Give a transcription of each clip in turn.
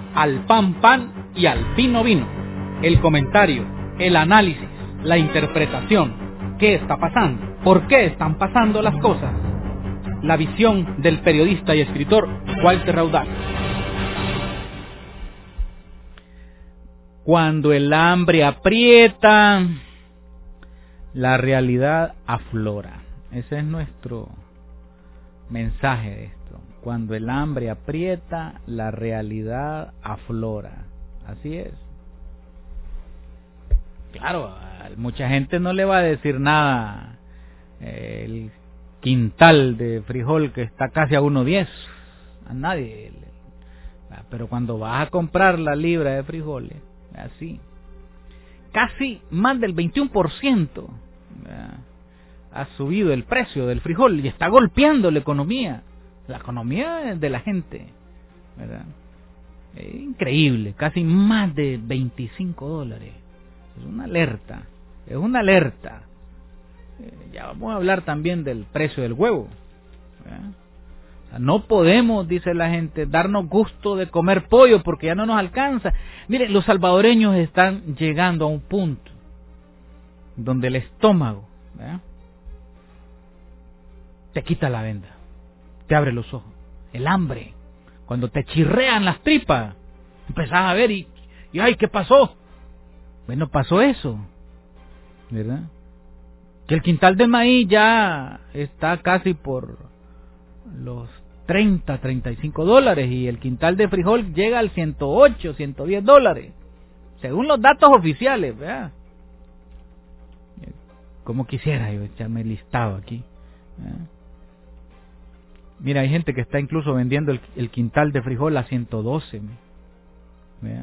al pan pan y al vino vino. El comentario, el análisis, la interpretación. ¿Qué está pasando? ¿Por qué están pasando las cosas? La visión del periodista y escritor Walter Raudal. Cuando el hambre aprieta, la realidad aflora. Ese es nuestro mensaje de esto. Cuando el hambre aprieta, la realidad aflora. Así es. Claro, a mucha gente no le va a decir nada el quintal de frijol que está casi a 1.10. A nadie. Pero cuando vas a comprar la libra de frijoles, así, casi más del 21% ha subido el precio del frijol y está golpeando la economía de la gente, ¿verdad? Es increíble, casi más de $25. Es una alerta. Ya vamos a hablar también del precio del huevo, ¿verdad? O sea, no podemos, dice la gente, darnos gusto de comer pollo porque ya no nos alcanza. Mire, los salvadoreños están llegando a un punto donde el estómago, ¿verdad?, te quita la venda, te abre los ojos. El hambre, cuando te chirrean las tripas, empezás a ver y ay, ¿qué pasó? Bueno, pasó eso, ¿verdad? Que el quintal de maíz ya está casi por los $30-35 y el quintal de frijol llega al $108, $110, según los datos oficiales, ¿verdad? Como quisiera yo echarme listado aquí, ¿verdad? Mira, hay gente que está incluso vendiendo el quintal de frijol a 112, ¿verdad?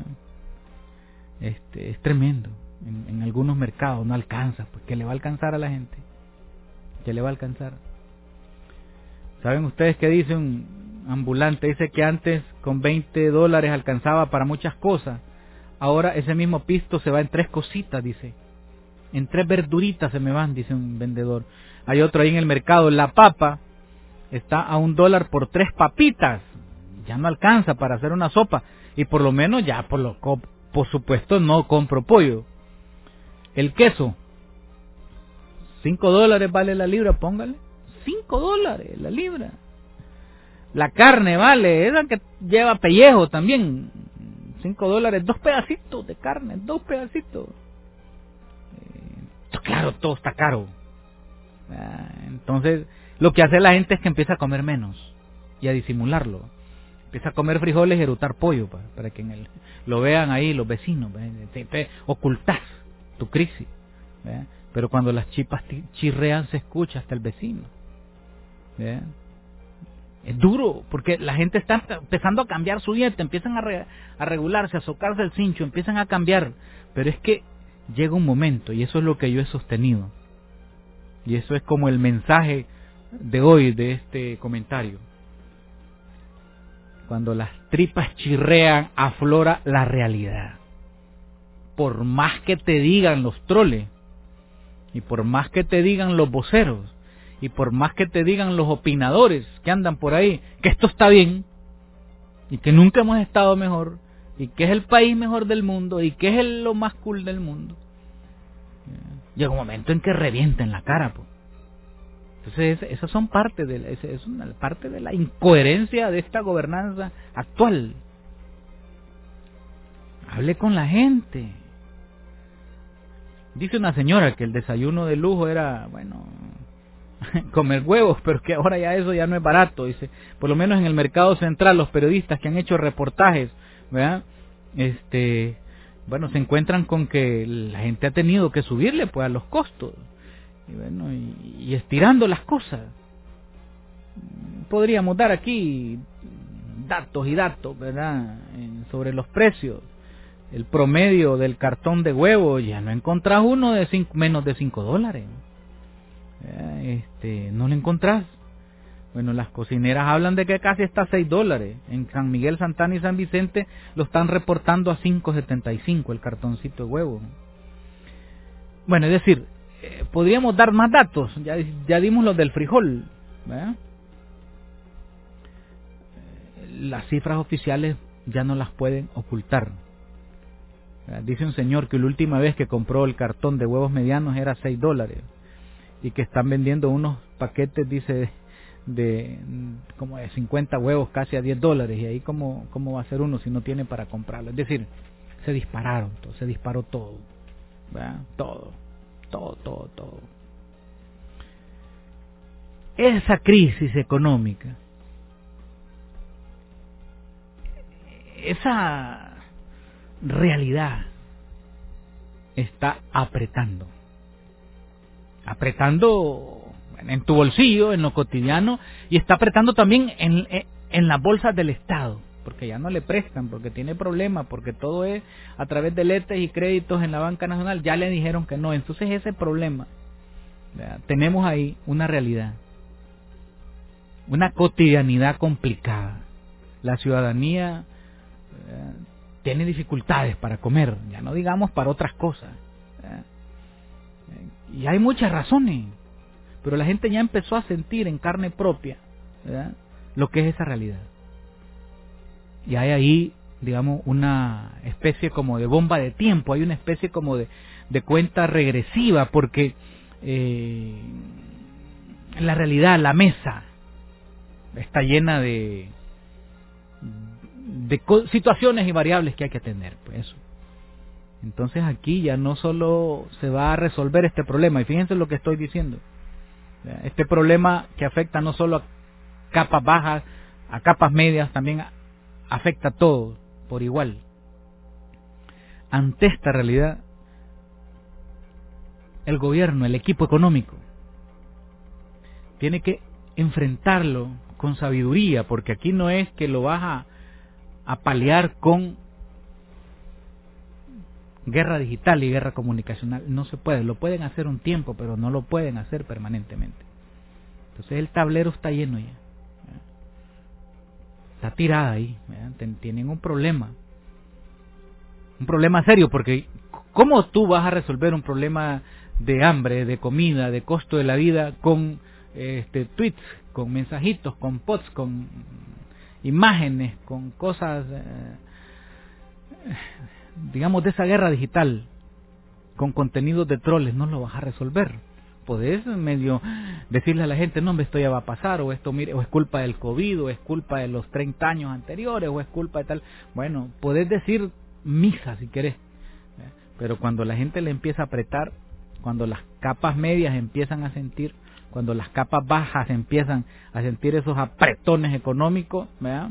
Es tremendo. En algunos mercados no alcanza, pues ¿qué le va a alcanzar a la gente? ¿Qué le va a alcanzar? ¿Saben ustedes qué dice un ambulante? Dice que antes con $20 alcanzaba para muchas cosas. Ahora ese mismo pisto se va en 3 cositas, dice. En 3 verduritas se me van, dice un vendedor. Hay otro ahí en el mercado, la papa está a $1 por 3 papitas. Ya no alcanza para hacer una sopa. Y por lo menos ya, por supuesto, no compro pollo. El queso, $5 vale la libra, póngale. $5 la libra. La carne vale, esa que lleva pellejo también, $5, 2 pedacitos de carne, 2 pedacitos. Claro, todo está caro. Entonces, lo que hace la gente es que empieza a comer menos y a disimularlo. Empieza a comer frijoles y erutar pollo para que lo vean ahí los vecinos. Te ocultas tu crisis, ¿verdad? Pero cuando las chipas chirrean se escucha hasta el vecino, ¿verdad? Es duro porque la gente está empezando a cambiar su dieta, empiezan a regularse, a socarse el cincho, empiezan a cambiar, pero es que llega un momento, y eso es lo que yo he sostenido, y eso es como el mensaje de hoy de este comentario. Cuando las tripas chirrean, aflora la realidad. Por más que te digan los troles, y por más que te digan los voceros, y por más que te digan los opinadores que andan por ahí, que esto está bien, y que nunca hemos estado mejor, y que es el país mejor del mundo, y que es lo más cool del mundo, llega un momento en que revienta en la cara, pues. Entonces, esas son es una parte de la incoherencia de esta gobernanza actual. Hable con la gente. Dice una señora que el desayuno de lujo era, bueno, comer huevos, pero que ahora ya eso ya no es barato. Dice, por lo menos en el mercado central, los periodistas que han hecho reportajes, ¿verdad? Bueno, se encuentran con que la gente ha tenido que subirle pues a los costos. Y bueno, y estirando las cosas. Podríamos dar aquí datos y datos, ¿verdad? Sobre los precios. El promedio del cartón de huevo, ya no encontrás uno de menos de $5. No lo encontrás. Bueno, las cocineras hablan de que casi está a $6. En San Miguel, Santana y San Vicente lo están reportando a $5.75 el cartoncito de huevo. Bueno, es decir, podríamos dar más datos. Ya dimos los del frijol, ¿verdad? Las cifras oficiales ya no las pueden ocultar. Dice un señor que la última vez que compró el cartón de huevos medianos era $6 y que están vendiendo unos paquetes, dice, de como de 50 huevos casi a $10, y ahí cómo va a ser uno si no tiene para comprarlo. Es decir, se disparó todo, ¿verdad? todo. Esa crisis económica, esa realidad está apretando en tu bolsillo, en lo cotidiano, y está apretando también en las bolsas del Estado, porque ya no le prestan, porque tiene problemas, porque todo es a través de letes y créditos en la banca nacional, ya le dijeron que no. Entonces ese problema, ¿verdad? Tenemos ahí una realidad, una cotidianidad complicada. La ciudadanía tiene dificultades para comer, ya no digamos para otras cosas, ¿verdad? Y hay muchas razones, pero la gente ya empezó a sentir en carne propia, ¿verdad?, lo que es esa realidad. Y hay ahí, digamos, una especie como de bomba de tiempo, hay una especie como de cuenta regresiva, porque en la realidad la mesa está llena de situaciones y variables que hay que atender, pues eso. Entonces aquí ya no solo se va a resolver este problema, y fíjense lo que estoy diciendo, este problema que afecta no solo a capas bajas, a capas medias, también afecta a todos por igual. Ante esta realidad, el gobierno, el equipo económico, tiene que enfrentarlo con sabiduría, porque aquí no es que lo vas a paliar con guerra digital y guerra comunicacional. No se puede, lo pueden hacer un tiempo, pero no lo pueden hacer permanentemente. Entonces el tablero está lleno ya, está tirada ahí, tienen un problema serio, porque ¿cómo tú vas a resolver un problema de hambre, de comida, de costo de la vida con tweets, con mensajitos, con posts, con imágenes, con cosas, digamos, de esa guerra digital, con contenidos de troles? No lo vas a resolver. Podés medio decirle a la gente, no, esto ya va a pasar, o esto, mire, o es culpa del COVID, o es culpa de los 30 años anteriores, o es culpa de tal. Bueno, podés decir misa si querés, pero cuando la gente le empieza a apretar, cuando las capas medias empiezan a sentir, cuando las capas bajas empiezan a sentir esos apretones económicos, ¿verdad?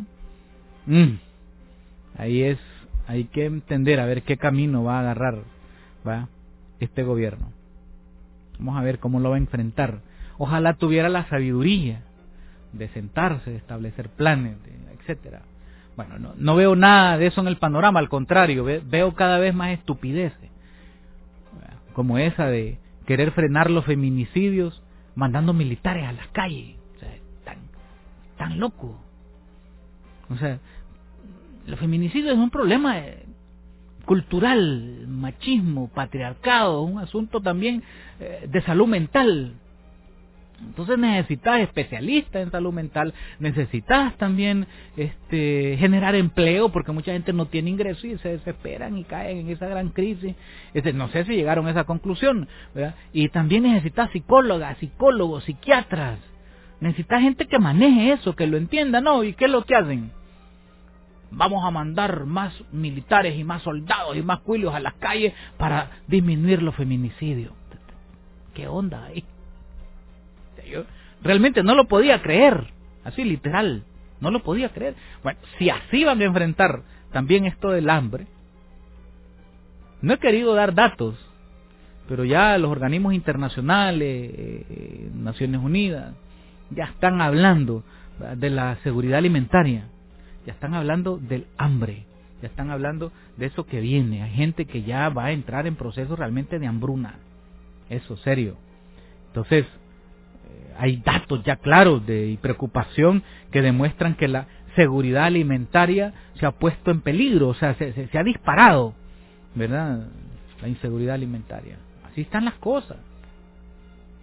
Ahí hay que entender a ver qué camino va a agarrar, ¿va?, este gobierno. Vamos a ver cómo lo va a enfrentar. Ojalá tuviera la sabiduría de sentarse, de establecer planes, etcétera. Bueno, no veo nada de eso en el panorama, al contrario, veo cada vez más estupideces, como esa de querer frenar los feminicidios mandando militares a las calles. O sea, tan loco. O sea, los feminicidios es un problema cultural, machismo, patriarcado, un asunto también de salud mental. Entonces necesitas especialistas en salud mental, necesitas también generar empleo, porque mucha gente no tiene ingresos y se desesperan y caen en esa gran crisis. No sé si llegaron a esa conclusión, ¿verdad? Y también necesitas psicólogas, psicólogos, psiquiatras. Necesitas gente que maneje eso, que lo entienda, ¿no? ¿Y qué es lo que hacen? Vamos a mandar más militares y más soldados y más cuilios a las calles para disminuir los feminicidios. ¿Qué onda ahí? Yo realmente no lo podía creer, así literal, no lo podía creer. Bueno, si así van a enfrentar también esto del hambre, no he querido dar datos, pero ya los organismos internacionales, Naciones Unidas, ya están hablando de la seguridad alimentaria, ya están hablando del hambre, ya están hablando de eso que viene. Hay gente que ya va a entrar en procesos realmente de hambruna, eso, serio. Entonces, hay datos ya claros y preocupación que demuestran que la seguridad alimentaria se ha puesto en peligro, o sea, se ha disparado, ¿verdad?, la inseguridad alimentaria. Así están las cosas.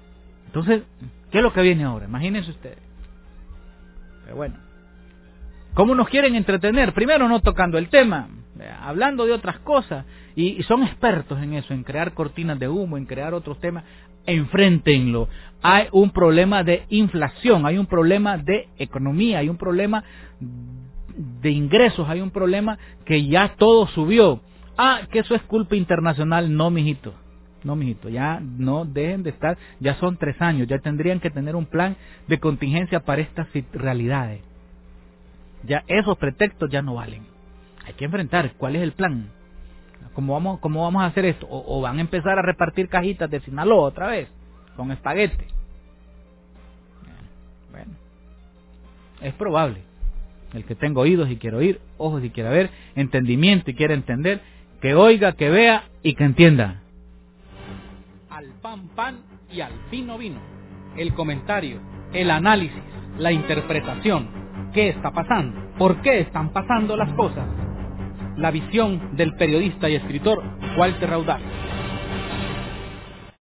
Entonces, ¿qué es lo que viene ahora? Imagínense ustedes. Pero bueno, ¿Cómo nos quieren entretener? Primero no tocando el tema, hablando de otras cosas, y son expertos en eso, en crear cortinas de humo, en crear otros temas. Enfréntenlo. Hay un problema de inflación, hay un problema de economía, hay un problema de ingresos, hay un problema que ya todo subió. Que eso es culpa internacional. No, mijito. No, mijito, ya no dejen de estar, ya son 3 años, ya tendrían que tener un plan de contingencia para estas realidades. Ya esos pretextos ya no valen. Hay que enfrentar cuál es el plan. ¿Cómo vamos a hacer esto? ¿O van a empezar a repartir cajitas de Sinaloa otra vez? Con espaguete. Bueno, es probable. El que tenga oídos y quiere oír, ojos y quiere ver, entendimiento y quiere entender, que oiga, que vea y que entienda. Al pan pan y al vino vino. El comentario, el análisis, la interpretación. ¿Qué está pasando? ¿Por qué están pasando las cosas? La visión del periodista y escritor Walter Raudal.